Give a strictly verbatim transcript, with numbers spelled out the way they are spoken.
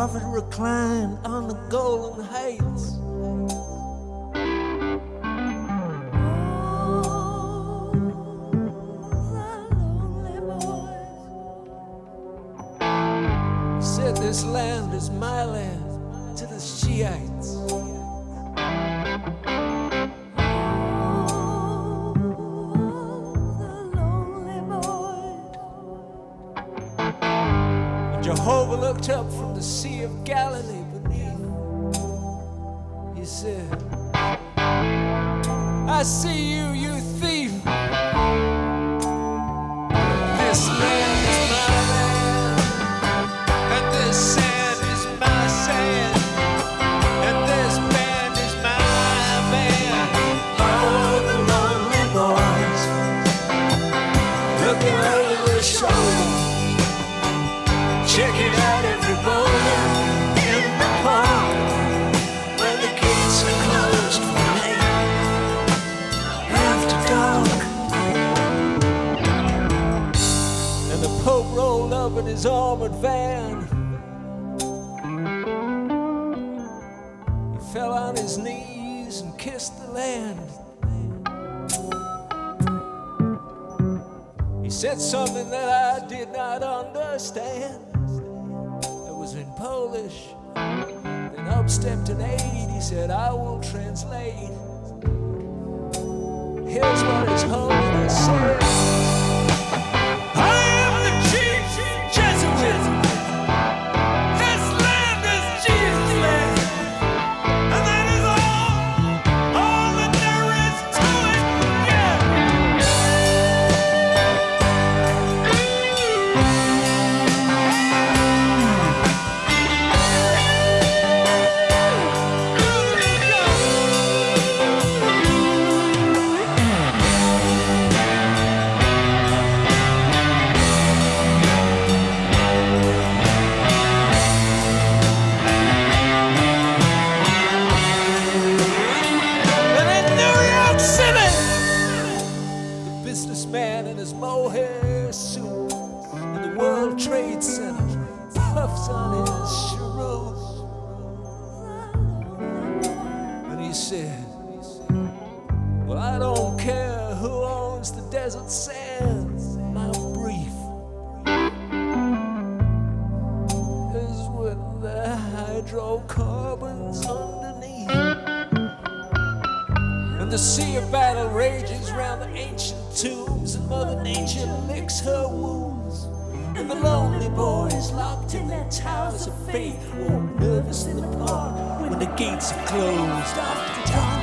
prophet reclined on the golden heights. He said, this land is my land to the Shiites. Jehovah looked up from the Sea of Galilee beneath. He said, I see you, you thief. This land is my land, and this sand is my sand, and this band is my band. Oh, the lonely boys looking over their shoulder. Check it out every morning in the park when the gates are closed for night after dark. And the Pope rolled up in his armored van. He fell on his knees and kissed the land. He said something that I did not understand. In Polish, then up stepped an aide. He said, I will translate. Here's what his holiness said. I am the chief Jesuit. This land is Jesus' land, and that is all, all that there is to it. Yeah. Man in his mohair suit in the World Trade Center puffs on his cheroot, and he said, well, I don't care who owns the desert sands. My brief is with the hydrocarbons underneath. And the sea of battle rages round the ancient tombs, and Mother Nature licks her wounds. And the lonely boys locked in their towers of faith walk nervously apart when the gates are closed after dark.